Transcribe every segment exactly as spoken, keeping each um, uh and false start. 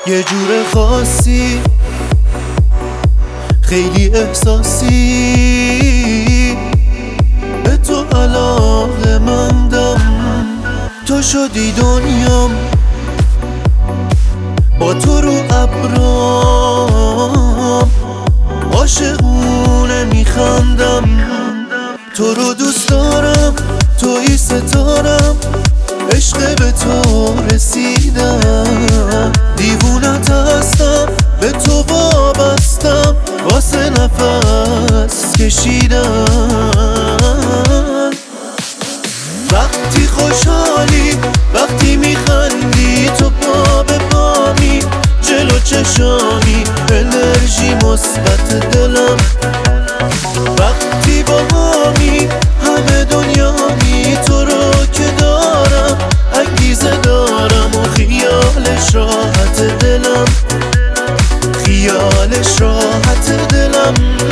یه جور خاصی خیلی احساسی به تو علاقه مندم، تو شدی دنیام، با تو رو ابرام عاشقونه میخندم. تو رو دوست دارم، توی ستارم، عشق به تو رسیدم، دیوونت هستم، به تو وابستم، واسه نفس کشیدم. وقتی خوشحالی، وقتی میخندی، تو پا به پامی، جلو چشامی، انرژی مثبت دلم. وقتی با همی همه دنیامی، تو رو که دارم انگیزه دارم و خیالش راحت دلم، خیالش راحت دلم.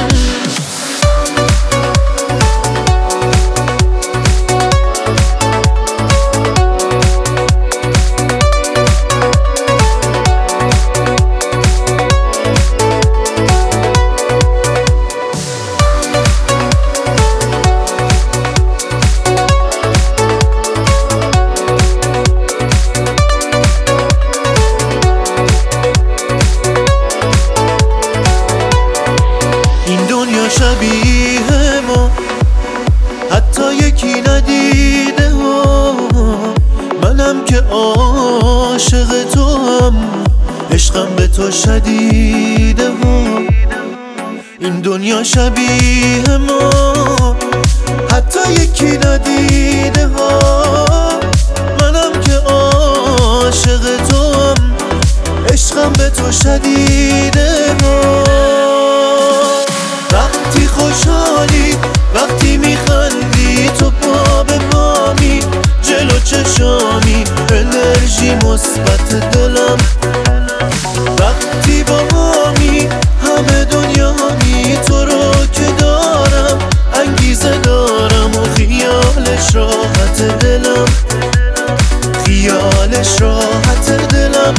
شبیه ما حتی یکی ندیده ها، منم که عاشق تو هم، عشقم به تو شدیده ها. این دنیا شبیه ما حتی یکی ندیده ها، منم که عاشق تو هم، عشقم به تو شدیده ها. وقتی خوشحالی، وقتی میخندی، تو پا به پامی، جلو چشامی، انرژی مثبت دلم. وقتی با همی همه دنیامی، تو رو که دارم انگیزه دارم و خیالش راحت دلم، خیالش راحت دلم.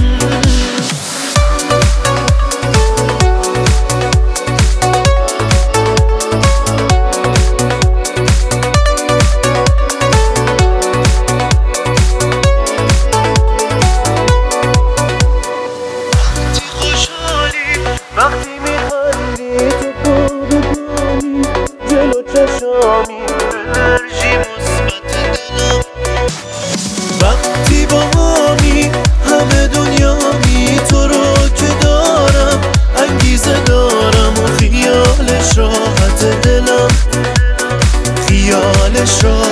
وقتی میخندی، تو پا به پامی، جلو چشامی، انرژی مثبت دلم. وقتی با همی همه دنیامی، تو رو که دارم انگیزه دارم و خیالش راحت دلم، خیالش راحت